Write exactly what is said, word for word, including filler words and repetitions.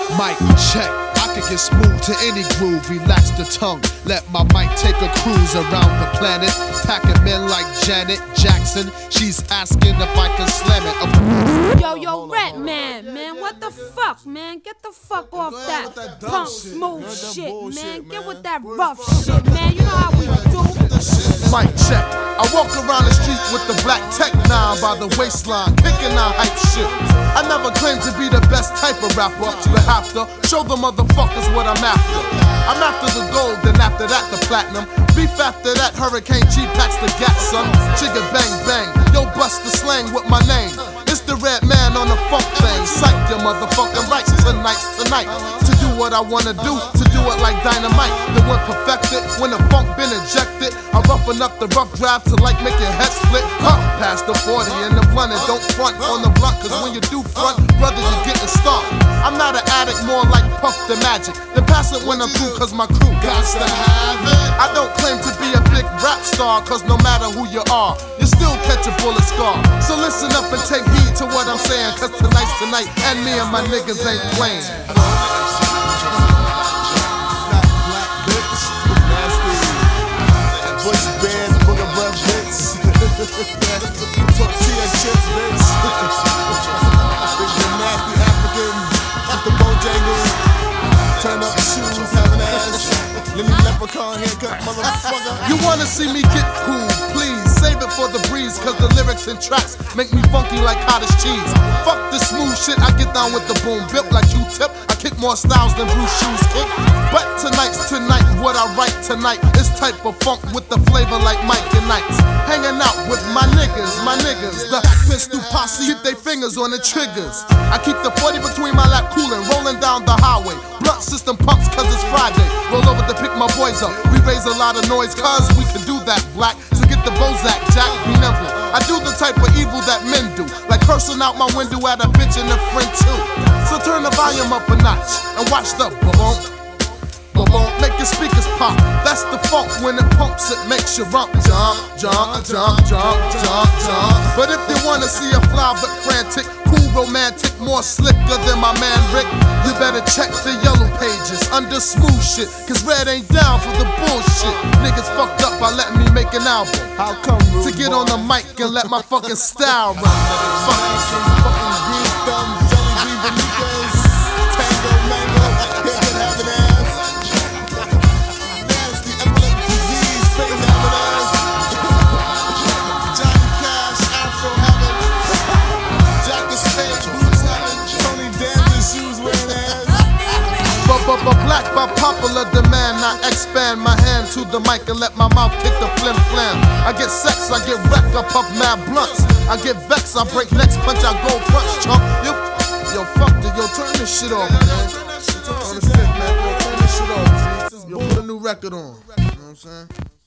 Mic check, I can get smooth to any groove. Relax the tongue, let my mic take a cruise around the planet. Packing men like Janet Jackson. She's asking if I can slam it. Yo, yo, Rat Man, man, what the fuck, man? Get the fuck off that, that punk smooth shit, shit, man. Get with that rough shit, man. You know how we do. Mic check. I walk around the street with the black tech nine by the waistline, kicking out hype shit. I never claimed to be the best type of rapper, but have to show the motherfuckers what I'm after. I'm after the gold, then after that the platinum. Beef after that, Hurricane G packs the gat, son. Chigga bang bang, yo bust the slang with my name. It's the Red Man on the funk thing. Psych your motherfucking rights tonight's tonight. To do what I wanna do, to do it like dynamite. The one perfected, when the funk been injected. I roughen up the rough draft to like make your head split. Huh, past the forty and the blunt, and don't front on the blunt. Cause when you do front, brother, you getting stomped. I'm not an addict, more like Puff the Magic. Then pass it when I'm through, cause my crew got to have it. I don't claim to be a big rap star, cause no matter who you are, you still catch a bullet scar. So listen up and take heed to what I'm saying, cause tonight's tonight, and me and my niggas ain't playing. Bush band, booger breath hits. Tortilla chips, bitch. The nasty African, with the Bojangle. Turn up the shoes, have an ass. Lily leprechaun haircut, motherfucker. You wanna see me get cool, please save it for the breeze, cause the lyrics and tracks make me funky like cottage cheese. Fuck this smooth shit, I get down with the boom bip like Q-tip. I kick more styles than Bruce Shoes kick. But tonight's tonight, what I write tonight is type of funk with the flavor like Mike and Knights. Hanging out with my niggas, my niggas, the pistol posse, keep they fingers on the triggers. I keep the forty between my lap coolin', rolling down the highway. Blunt system pumps cause it's Friday. Roll over to pick my boys up. We raise a lot of noise cause we can do that, black. So get the Bozak, Jack, be nimble. I do the type of evil that men do, like cursing out my window at a bitch and a friend too. So turn the volume up a notch and watch the ba-boom, ba-boom, make your speakers pop. That's the funk, when it pumps it makes you rump. Jump, jump, jump, jump, jump, jump. But if you wanna see a fly but frantic, cool, romantic, more slicker than my man Rick, you better check the yellow pages under smooth shit, cause Red ain't down for the bullshit. Niggas fucked up by letting me make an album. How come, to get on the mic and let my fucking style run. Fucking green thumb, jelly bean bonitas, tango mango, hair can have an ass. Nasty epileptic disease, face have an ass. Johnny Cash, Afro heaven. Jack the Spade, boots heaven. Tony Danza, shoes wearing ass. But, but, but black by popular demand, I expand my hand to the mic and let my mouth kick the flim flam. I get sex, I get wrecked, I puff mad blunts. I get vexed, I break necks, punch, I go fronts, chump. Yo, yo, fuck it, yo, turn this shit off, man. Turn this shit, man. Yo, turn this shit off, G. Yo, put a new record on. You know what I'm saying?